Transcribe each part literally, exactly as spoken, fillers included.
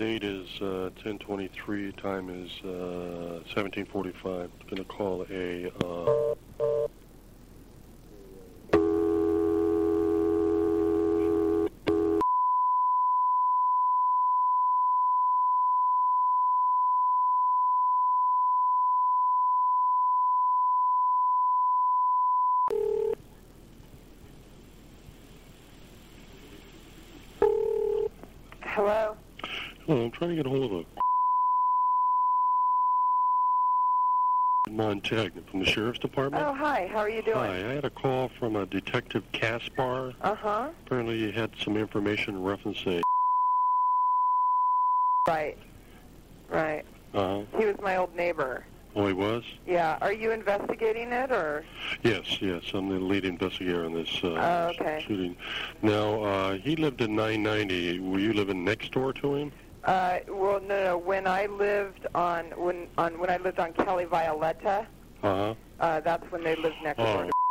date is uh, ten twenty-three. Time is uh, seventeen forty-five. Going to call a... Uh, Hello? Hello, I'm trying to get a hold of a... Montag from the Sheriff's Department. Oh, hi. How are you doing? Hi, I had a call from a Detective Caspar. Uh-huh. Apparently he had some information referencing... Right. Right. Uh-huh. He was my old neighbor. Oh, he was? Yeah. Are you investigating it, or...? Yes, yes. I'm the lead investigator on this uh, oh, okay. shooting. Now, uh, he lived in nine ninety. Were you living next door to him? Uh, well, no, no. When I lived on when on when I lived on Kelly Violetta, uh-huh. uh, that's when they lived next oh. door to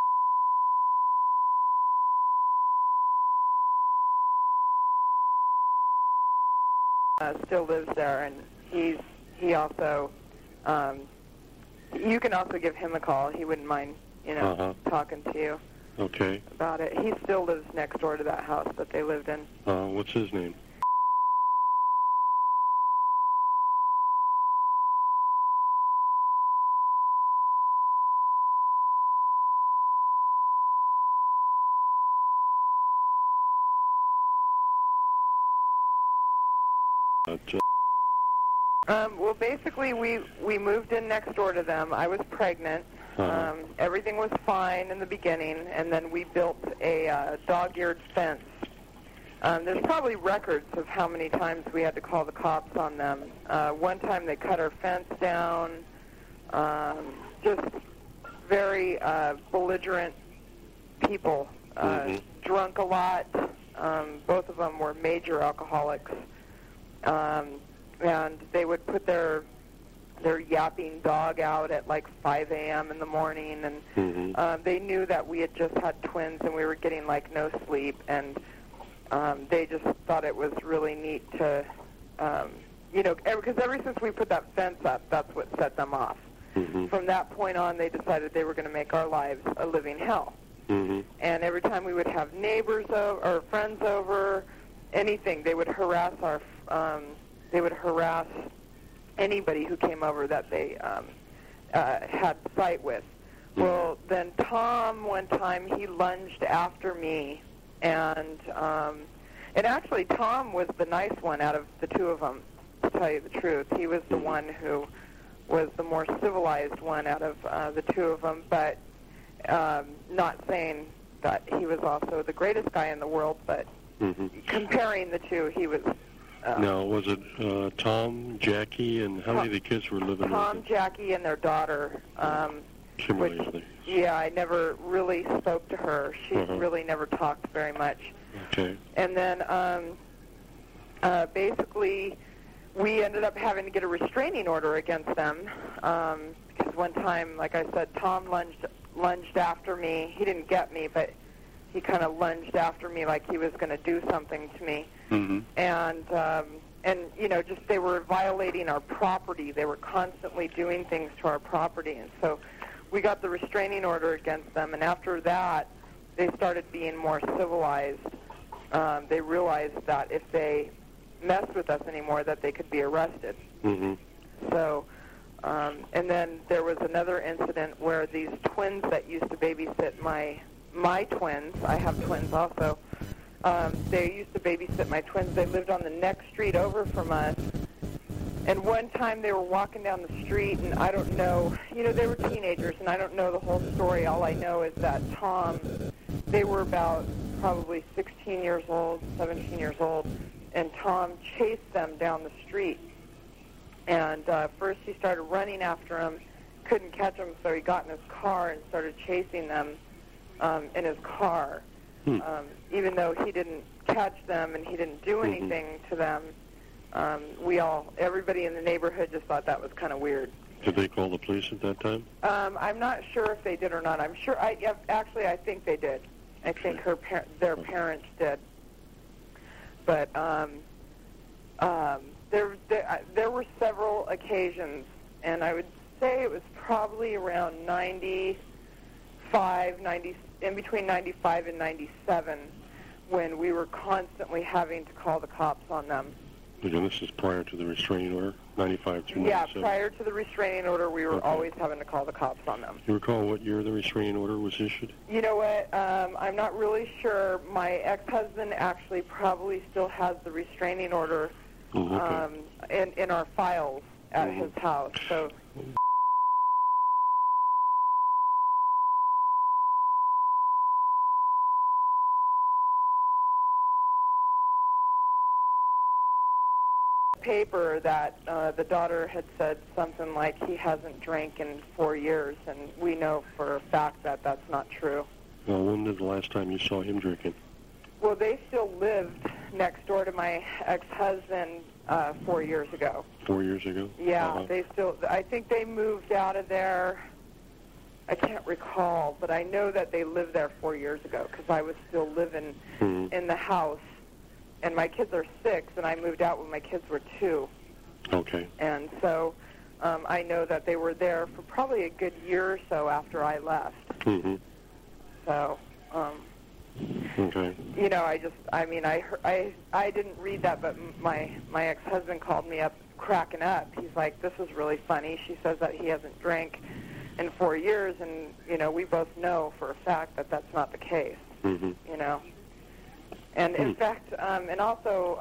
uh, still lives there, and he's he also. Um, you can also give him a call. He wouldn't mind, you know, uh-huh. talking to you. Okay. About it. He still lives next door to that house that they lived in. Uh, what's his name? Uh, Um, well, basically, we, we moved in next door to them. I was pregnant. uh-huh. Um, everything was fine in the beginning, and then we built a uh, dog-eared fence. Um, there's probably records of how many times we had to call the cops on them. Uh, one time they cut our fence down. Um, just very uh, belligerent people. Uh, mm-hmm. Drunk a lot. Um, both of them were major alcoholics. Um, and they would put their their yapping dog out at like five a.m. in the morning, and mm-hmm. um, they knew that we had just had twins and we were getting like no sleep, and um, they just thought it was really neat to, um, you know, because ever since we put that fence up, that's what set them off. Mm-hmm. From that point on, they decided they were going to make our lives a living hell. Mm-hmm. And every time we would have neighbors over, or friends over, anything, they would harass our, um, they would harass anybody who came over that they um, uh, had sight with. Mm-hmm. Well, then Tom, one time, he lunged after me, and um, and actually Tom was the nice one out of the two of them, to tell you the truth. He was the mm-hmm. one who was the more civilized one out of uh, the two of them, but um, not saying that he was also the greatest guy in the world, but mm-hmm. comparing the two, he was... Um, now, was it uh, Tom, Jackie, and how Tom, many of the kids were living Tom, with Jackie, and their daughter. Um, Kimberly, which, I think. yeah, I never really spoke to her. She uh-huh. really never talked very much. Okay. And then um, uh, basically we ended up having to get a restraining order against them um, because one time, like I said, Tom lunged, lunged after me. He didn't get me, but he kind of lunged after me like he was going to do something to me. Mm-hmm. And, um, and you know, just they were violating our property. They were constantly doing things to our property. And so we got the restraining order against them. And after that, they started being more civilized. Um, they realized that if they messed with us anymore, that they could be arrested. Mm-hmm. So, um, and then there was another incident where these twins that used to babysit my my twins, I have twins also, um, they used to babysit my twins. They lived on the next street over from us. And one time they were walking down the street, and I don't know, you know, they were teenagers, and I don't know the whole story. All I know is that Tom, they were about probably sixteen years old, seventeen years old, and Tom chased them down the street. And uh, first he started running after them, couldn't catch them, so he got in his car and started chasing them um, in his car. Hmm. Um, even though he didn't catch them and he didn't do anything mm-hmm. to them, um, we all, everybody in the neighborhood just thought that was kind of weird. Did they call the police at that time? Um, I'm not sure if they did or not. I'm sure, I yeah, actually I think they did. I think her par- their parents did. But um, um, there, there, uh, there were several occasions, and I would say it was probably around ninety-five, ninety, in between ninety-five and ninety-seven, when we were constantly having to call the cops on them. Again, this is prior to the restraining order, ninety-five through Yeah, ninety-seven. prior to the restraining order, we were Okay. always having to call the cops on them. You recall what year the restraining order was issued? You know what? Um, I'm not really sure. My ex-husband actually probably still has the restraining order Oh, okay. um, in, in our files at Mhm. his house. So paper that uh, the daughter had said something like he hasn't drank in four years, and we know for a fact that that's not true. Well, when did the last time you saw him drinking? Well, they still lived next door to my ex-husband uh, four years ago. Four years ago? Yeah, Uh-huh. they still, I think they moved out of there, I can't recall, but I know that they lived there four years ago because I was still living Mhm. in the house. And my kids are six, and I moved out when my kids were two. Okay. And so um, I know that they were there for probably a good year or so after I left. Mm-hmm. So, um, Okay. you know, I just, I mean, I, heard, I, I didn't read that, but my, my ex-husband called me up cracking up. He's like, this is really funny. She says that he hasn't drank in four years, and, you know, we both know for a fact that that's not the case, Mm-hmm. you know. And, in Hmm. fact, um, and also,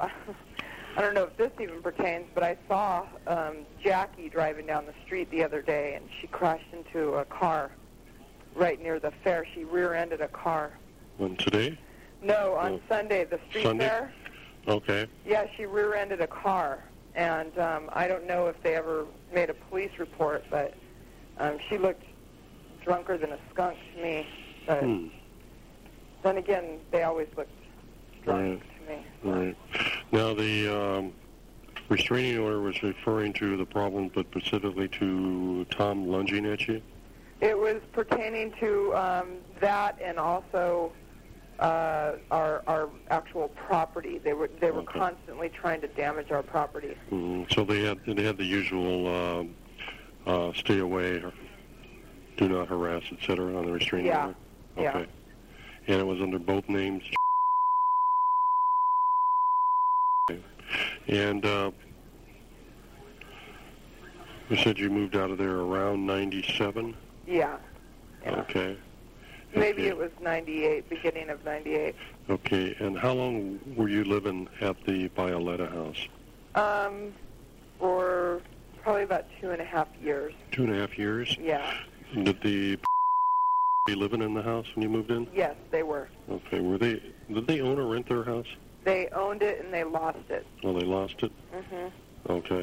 I don't know if this even pertains, but I saw um, Jackie driving down the street the other day, and she crashed into a car right near the fair. She rear-ended a car. When today? No, on Oh. Sunday, the street Sunday? fair. Okay. Yeah, she rear-ended a car, and um, I don't know if they ever made a police report, but um, she looked drunker than a skunk to me. But Hmm. then again, they always looked drunk Right. to me. Right. Now, the um, restraining order was referring to the problem, but specifically to Tom lunging at you? It was pertaining to um, that, and also uh, our our actual property. They were they were Okay. constantly trying to damage our property. Mm, so they had they had the usual um, uh, stay away, or do not harass, et cetera, on the restraining Yeah. order? Yeah. Okay. And it was under both names? Okay. And uh, you said you moved out of there around ninety-seven? Yeah. Yeah. Okay. Maybe Okay. it was ninety-eight, beginning of ninety-eight. Okay. And how long were you living at the Violetta house? Um, for probably about two and a half years. Two and a half years? Yeah. Did the be living in the house when you moved in? Yes, they were. Okay. Were they? Did they own or rent their house? They owned it and they lost it. Oh, they lost it. Mhm. Okay.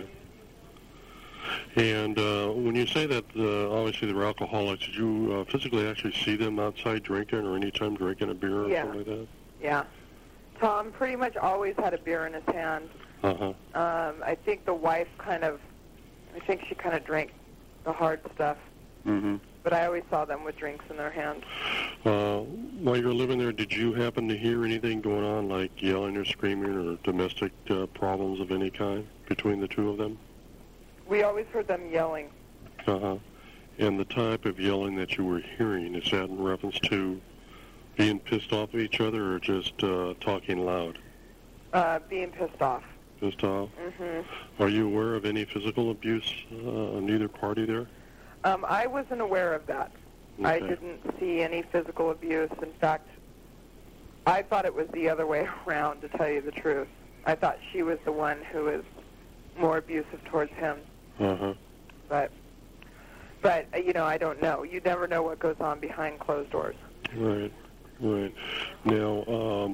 And uh, when you say that, uh, obviously they were alcoholics, did you uh, physically actually see them outside drinking, or any time drinking a beer or Yeah. something like that? Yeah. Tom pretty much always had a beer in his hand. Uh huh. Um, I think the wife kind of, I think she kind of drank the hard stuff. Mm-hmm. But I always saw them with drinks in their hands. Uh, while you were living there, did you happen to hear anything going on, like yelling or screaming, or domestic uh, problems of any kind between the two of them? We always heard them yelling. Uh huh. And the type of yelling that you were hearing, is that in reference to being pissed off at each other, or just uh, talking loud? Uh, being pissed off. Pissed off? Mm-hmm. Are you aware of any physical abuse uh, on either party there? Um, I wasn't aware of that. I Okay. didn't see any physical abuse. In fact, I thought it was the other way around, to tell you the truth. I thought she was the one who was more abusive towards him. Uh-huh. But, but uh, you know, I don't know. You never know what goes on behind closed doors. Right, right. Now, um,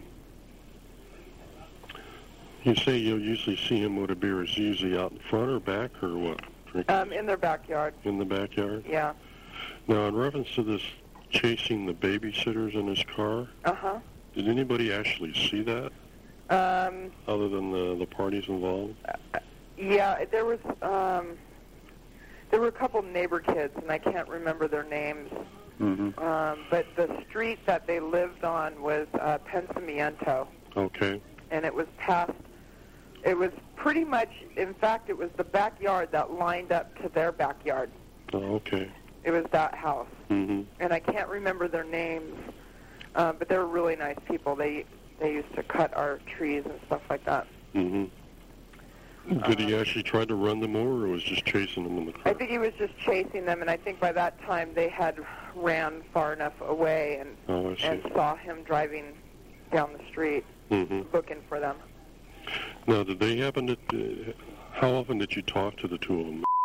you say you'll usually see him with a beer. Is he usually out in front or back, or what? Drinking Um, in their backyard. in the backyard? Yeah. Now, in reference to this chasing the babysitters in his car, Uh-huh. did anybody actually see that, Um, other than the, the parties involved? yeah, there was, um, there were a couple neighbor kids, and I can't remember their names. Mm-hmm. Um, but the street that they lived on was uh, Pensamiento, Okay. and it was past, it was pretty much, in fact, it was the backyard that lined up to their backyard. Oh, okay. It was that house. Mm-hmm. And I can't remember their names, uh, but they were really nice people. They they used to cut our trees and stuff like that. Mm-hmm. Did he actually try to run them over, or was just chasing them in the car? I think he was just chasing them, and I think by that time they had ran far enough away and Oh, I see. and saw him driving down the street Mm-hmm. looking for them. Now, did they happen to... Uh, how often did you talk to the two of them?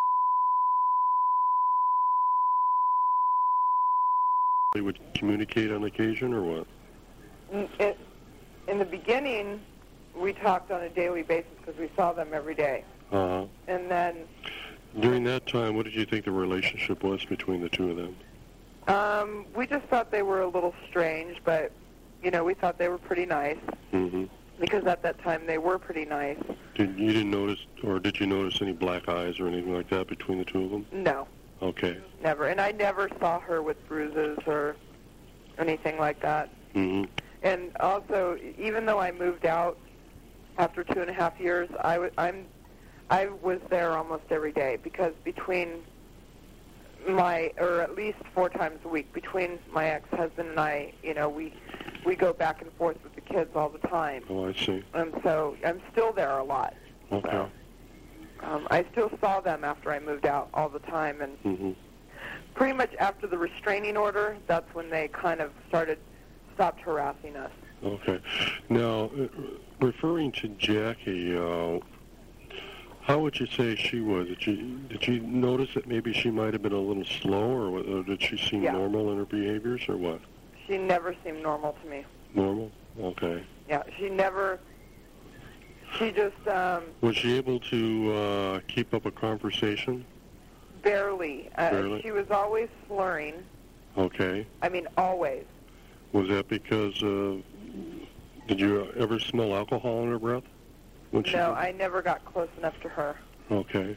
They would communicate on occasion, or what? Mm, It, in the beginning, we talked on a daily basis because we saw them every day. Uh-huh. And then During that time, what did you think the relationship was between the two of them? um, we just thought they were a little strange, but, you know, we thought they were pretty nice Mm-hmm. because at that time they were pretty nice. Did, you didn't notice, or did you notice any black eyes or anything like that between the two of them? No, Okay. never. And I never saw her with bruises or anything like that. Mm-hmm. And also, even though I moved out after two and a half years, I, w- I'm, I was there almost every day because between my, or at least four times a week, between my ex-husband and I, you know, we we go back and forth with the kids all the time. Oh, I see. And so I'm still there a lot. Okay. So, um, I still saw them after I moved out all the time. And Mm-hmm. pretty much after the restraining order, that's when they kind of started, stopped harassing us. Okay. Now, uh, referring to Jackie, uh, how would you say she was? Did you did you notice that maybe she might have been a little slow, or, what- or did she seem Yeah. normal in her behaviors, or what? She never seemed normal to me. Normal? Okay. Yeah, she never, she just um, Was she able to uh, keep up a conversation? barely. Uh, Barely? She was always slurring. Okay. I mean, always. Was that because, uh, did you ever smell alcohol in her breath? When she No, I never got close enough to her. Okay.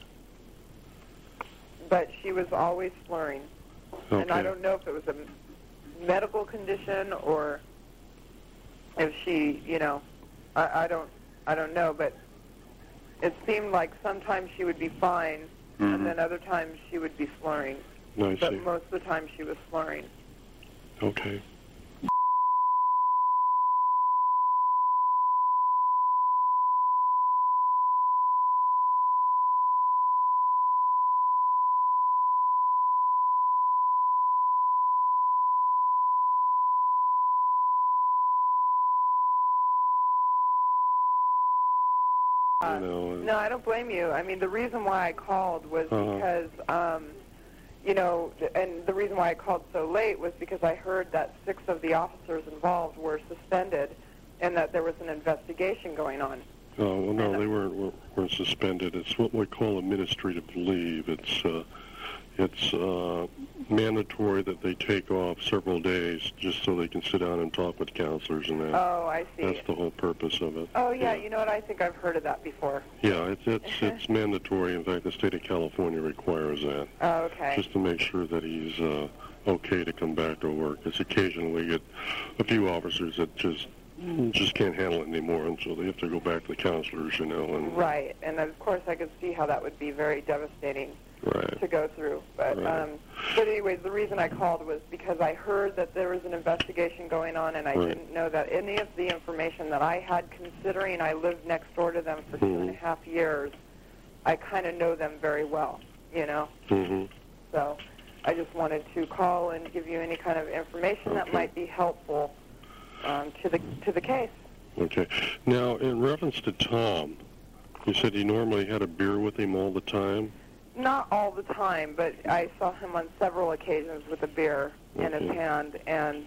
But she was always slurring. Okay. And I don't know if it was a medical condition or if she, you know, I, I don't, I don't know. But it seemed like sometimes she would be fine, Mhm. and then other times she would be slurring. I But see. most of the time she was slurring. Okay. Uh, You know, uh, No, I don't blame you. I mean, the reason why I called was Uh-huh. because, um, you know, and the reason why I called so late was because I heard that six of the officers involved were suspended and that there was an investigation going on. Oh, well, no, And, uh, they weren't, weren't, weren't suspended. It's what we call administrative leave. It's uh, it's uh, mandatory that they take off several days just so they can sit down and talk with counselors and that. Oh, I see. That's the whole purpose of it. Oh, yeah, you know what? I think I've heard of that before. Yeah, it's it's it's mandatory. In fact, the state of California requires that, Oh, okay. just to make sure that he's uh, okay to come back to work. Because occasionally we get a few officers that just just can't handle it anymore, and so they have to go back to the counselors, you know. And Right, and of course I could see how that would be very devastating right. to go through. But Right. um, but anyways, the reason I called was because I heard that there was an investigation going on, and I Right. didn't know that any of the information that I had, considering I lived next door to them for two and a Mhm. half years, I kind of know them very well, you know. Mm-hmm. So I just wanted to call and give you any kind of information that Okay. might be helpful um, to the to the case. Okay. Now, in reference to Tom, you said he normally had a beer with him all the time. Not all the time, but I saw him on several occasions with a beer in his Okay. hand, and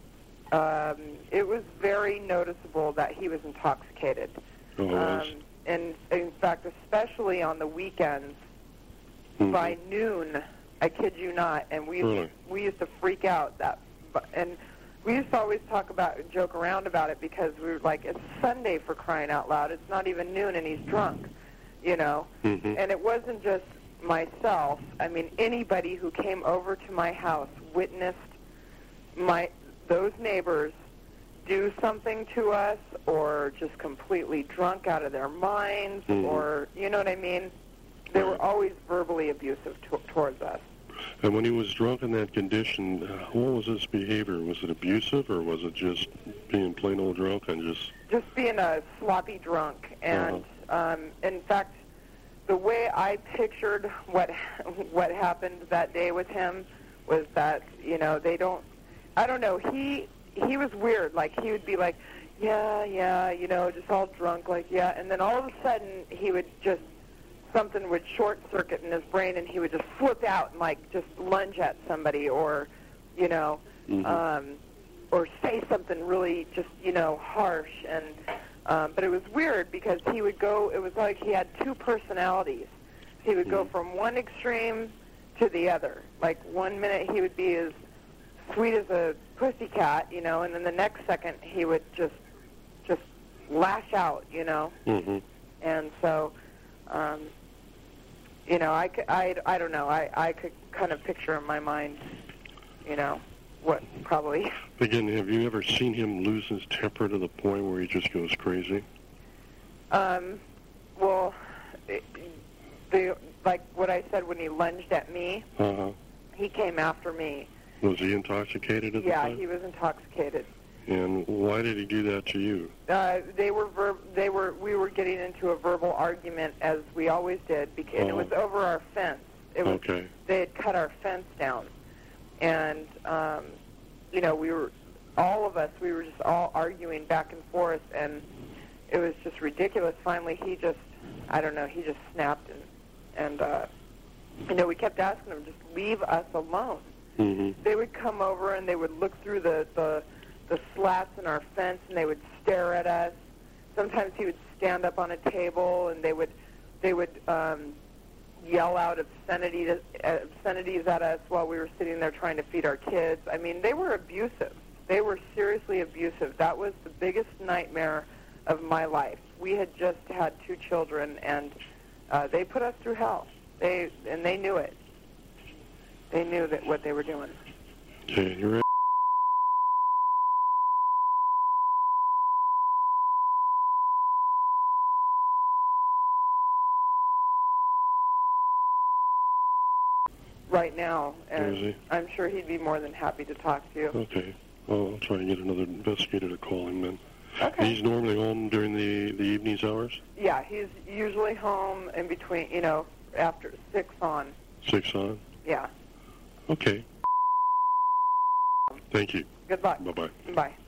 um, it was very noticeable that he was intoxicated. Oh, Um, yes. and in fact, especially on the weekends, Mhm. by noon, I kid you not, and we used, Really? we used to freak out. That, and we used to always talk about, joke around about it because we were like, it's Sunday for crying out loud. It's not even noon, and he's drunk, you know. Mhm. And it wasn't just myself. I mean, anybody who came over to my house witnessed my those neighbors do something to us, or just completely drunk out of their minds, Mhm. or, you know what I mean? They were Right. always verbally abusive to, towards us. And when he was drunk in that condition, uh, what was his behavior? Was it abusive, or was it just being plain old drunk and just... Just being a sloppy drunk. And, Uh-huh. um, in fact, the way I pictured what what happened that day with him was that, you know, they don't, I don't know, he he was weird. Like, he would be like, yeah, yeah, you know, just all drunk, like, yeah. And then all of a sudden, he would just, something would short circuit in his brain, and he would just flip out and, like, just lunge at somebody, or, you know, Mhm. um, or say something really just, you know, harsh. And um, but it was weird because he would go, it was like he had two personalities. He would go Mhm. from one extreme to the other. Like, one minute he would be as sweet as a pussycat, you know, and then the next second he would just just lash out, you know. Mm-hmm. And so, um, you know, I, c- I, I don't know. I, I could kind of picture in my mind, you know, what probably. Again, have you ever seen him lose his temper to the point where he just goes crazy? Um, well, it, the like what I said when he lunged at me, Uh-huh. he came after me. Was he intoxicated at Yeah, the time? he was intoxicated. And why did he do that to you? Uh, they were ver- they were we were getting into a verbal argument, as we always did, because and it was over our fence. It was, Okay. They had cut our fence down, and um, you know, we were all of us we were just all arguing back and forth, and it was just ridiculous. Finally, he just I don't know he just snapped, and and uh, you know, we kept asking him, just leave us alone. Mm-hmm. They would come over and they would look through the, the the slats in our fence, and they would stare at us. Sometimes he would stand up on a table, and they would they would um, yell out obscenity to, uh, obscenities at us while we were sitting there trying to feed our kids. I mean, they were abusive. They were seriously abusive. That was the biggest nightmare of my life. We had just had two children, and uh, they put us through hell. They and they knew it. They knew that what they were doing. Okay, you're right. Right now, and Is he? I'm sure he'd be more than happy to talk to you. Okay. Well, I'll try and get another investigator to call him then. Okay. He's normally home during the, the evenings hours? Yeah, he's usually home in between, you know, after six on. Six on? Yeah. Okay. Thank you. Good luck. Bye-bye. Bye.